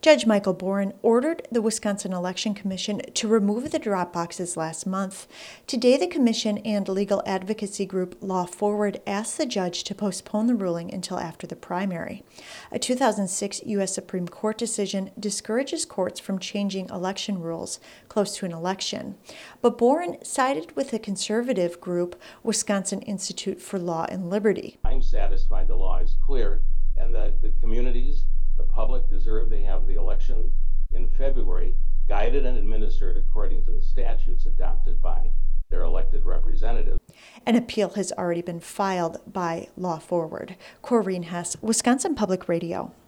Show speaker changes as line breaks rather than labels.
Judge Michael Boren ordered the Wisconsin Election Commission to remove the drop boxes last month. Today, the commission and legal advocacy group Law Forward asked the judge to postpone the ruling until after the primary. A 2006 U.S. Supreme Court decision discourages courts from changing election rules close to an election. But Boren sided with the conservative group Wisconsin Institute for Law and Liberty.
I'm satisfied the law is clear and that the communities, the public deserve they have the election in February guided and administered according to the statutes adopted by their elected representatives.
An appeal has already been filed by Law Forward. Corrine Hess, Wisconsin Public Radio.